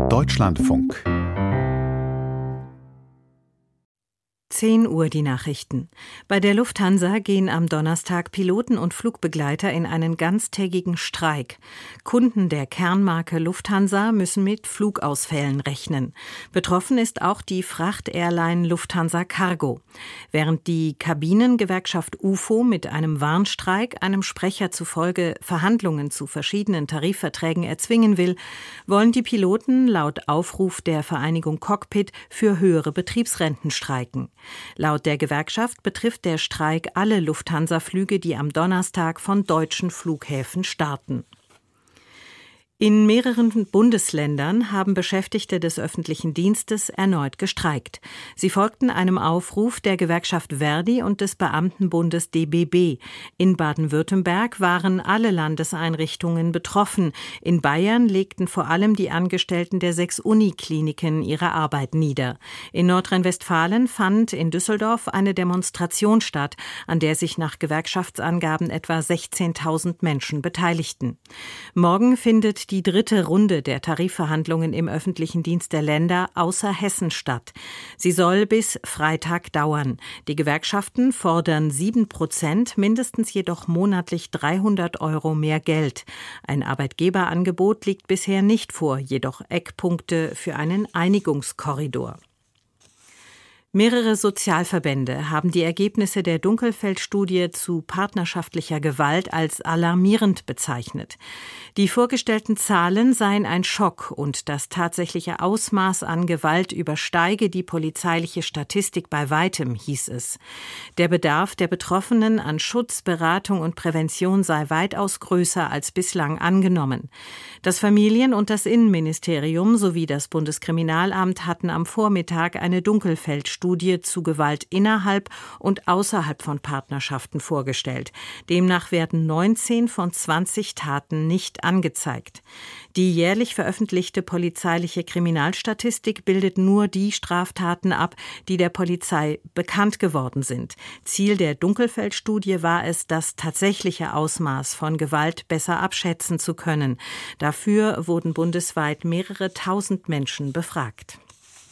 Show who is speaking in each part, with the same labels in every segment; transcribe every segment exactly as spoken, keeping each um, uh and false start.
Speaker 1: Deutschlandfunk.
Speaker 2: zehn Uhr die Nachrichten. Bei der Lufthansa gehen am Donnerstag Piloten und Flugbegleiter in einen ganztägigen Streik. Kunden der Kernmarke Lufthansa müssen mit Flugausfällen rechnen. Betroffen ist auch die Fracht-Airline Lufthansa Cargo. Während die Kabinengewerkschaft U F O mit einem Warnstreik einem Sprecher zufolge Verhandlungen zu verschiedenen Tarifverträgen erzwingen will, wollen die Piloten laut Aufruf der Vereinigung Cockpit für höhere Betriebsrenten streiken. Laut der Gewerkschaft betrifft der Streik alle Lufthansa-Flüge, die am Donnerstag von deutschen Flughäfen starten. In mehreren Bundesländern haben Beschäftigte des öffentlichen Dienstes erneut gestreikt. Sie folgten einem Aufruf der Gewerkschaft Verdi und des Beamtenbundes D B B. In Baden-Württemberg waren alle Landeseinrichtungen betroffen. In Bayern legten vor allem die Angestellten der sechs Unikliniken ihre Arbeit nieder. In Nordrhein-Westfalen fand in Düsseldorf eine Demonstration statt, an der sich nach Gewerkschaftsangaben etwa sechzehntausend Menschen beteiligten. Morgen findet die dritte Runde der Tarifverhandlungen im öffentlichen Dienst der Länder außer Hessen statt. Sie soll bis Freitag dauern. Die Gewerkschaften fordern sieben Prozent, mindestens jedoch monatlich dreihundert Euro mehr Geld. Ein Arbeitgeberangebot liegt bisher nicht vor, jedoch Eckpunkte für einen Einigungskorridor. Mehrere Sozialverbände haben die Ergebnisse der Dunkelfeld-Studie zu partnerschaftlicher Gewalt als alarmierend bezeichnet. Die vorgestellten Zahlen seien ein Schock und das tatsächliche Ausmaß an Gewalt übersteige die polizeiliche Statistik bei weitem, hieß es. Der Bedarf der Betroffenen an Schutz, Beratung und Prävention sei weitaus größer als bislang angenommen. Das Familien- und das Innenministerium sowie das Bundeskriminalamt hatten am Vormittag eine Dunkelfeld-Studie Studie zu Gewalt innerhalb und außerhalb von Partnerschaften vorgestellt. Demnach werden neunzehn von zwanzig Taten nicht angezeigt. Die jährlich veröffentlichte polizeiliche Kriminalstatistik bildet nur die Straftaten ab, die der Polizei bekannt geworden sind. Ziel der Dunkelfeld-Studie war es, das tatsächliche Ausmaß von Gewalt besser abschätzen zu können. Dafür wurden bundesweit mehrere tausend Menschen befragt.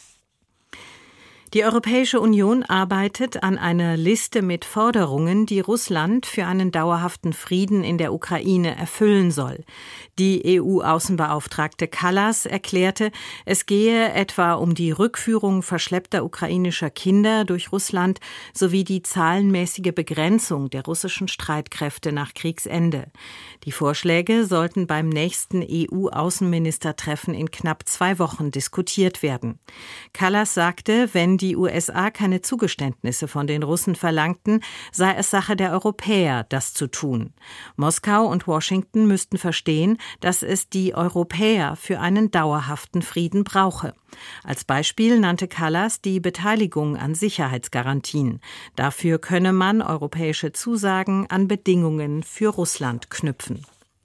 Speaker 2: Die Europäische Union arbeitet an einer Liste mit Forderungen, die Russland für einen dauerhaften Frieden in der Ukraine erfüllen soll. Die E U-Außenbeauftragte Kallas erklärte, es gehe etwa um die Rückführung verschleppter ukrainischer Kinder durch Russland sowie die zahlenmäßige Begrenzung der russischen Streitkräfte nach Kriegsende. Die Vorschläge sollten beim nächsten E U-Außenministertreffen in knapp zwei Wochen diskutiert werden. Kallas sagte, wenn die U S A keine Zugeständnisse von den Russen verlangten, sei es Sache der Europäer, das zu tun. Moskau und Washington müssten verstehen, dass es die Europäer für einen dauerhaften Frieden brauche. Als Beispiel nannte Kallas die Beteiligung an Sicherheitsgarantien. Dafür könne man europäische Zusagen an Bedingungen für Russland knüpfen.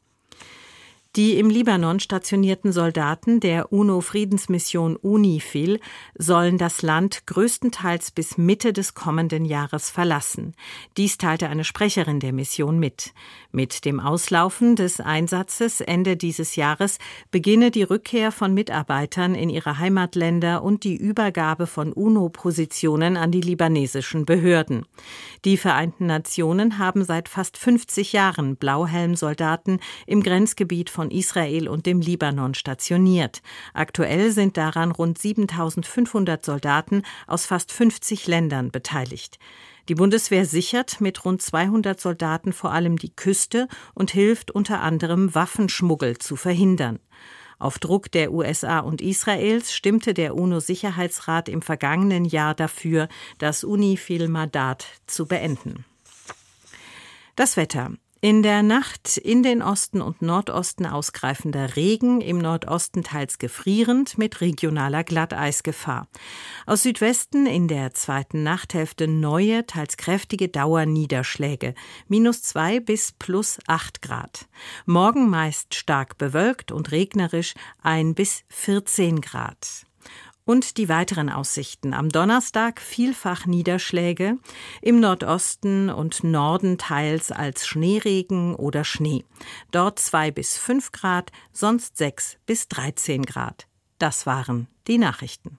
Speaker 2: Die im Libanon stationierten Soldaten der UNO-Friedensmission UNIFIL sollen das Land größtenteils bis Mitte des kommenden Jahres verlassen. Dies teilte eine Sprecherin der Mission mit. Mit dem Auslaufen des Einsatzes Ende dieses Jahres beginne die Rückkehr von Mitarbeitern in ihre Heimatländer und die Übergabe von UNO-Positionen an die libanesischen Behörden. Die Vereinten Nationen haben seit fast fünfzig Jahren Blauhelmsoldaten im Grenzgebiet von Israel und dem Libanon stationiert. Aktuell sind daran rund siebentausendfünfhundert Soldaten aus fast fünfzig Ländern beteiligt. Die Bundeswehr sichert mit rund zweihundert Soldaten vor allem die Küste und hilft unter anderem, Waffenschmuggel zu verhindern. Auf Druck der U S A und Israels stimmte der UNO-Sicherheitsrat im vergangenen Jahr dafür, das UNIFIL-Mandat zu beenden. Das Wetter. In der Nacht in den Osten und Nordosten ausgreifender Regen, im Nordosten teils gefrierend mit regionaler Glatteisgefahr. Aus Südwesten in der zweiten Nachthälfte neue, teils kräftige Dauerniederschläge, minus zwei bis plus acht Grad. Morgen meist stark bewölkt und regnerisch, ein bis vierzehn Grad. Und die weiteren Aussichten. Am Donnerstag vielfach Niederschläge, im Nordosten und Norden teils als Schneeregen oder Schnee. Dort zwei bis fünf Grad, sonst sechs bis dreizehn Grad. Das waren die Nachrichten.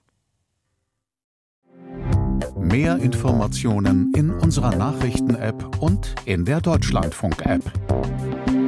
Speaker 1: Mehr Informationen in unserer Nachrichten-App und in der Deutschlandfunk-App.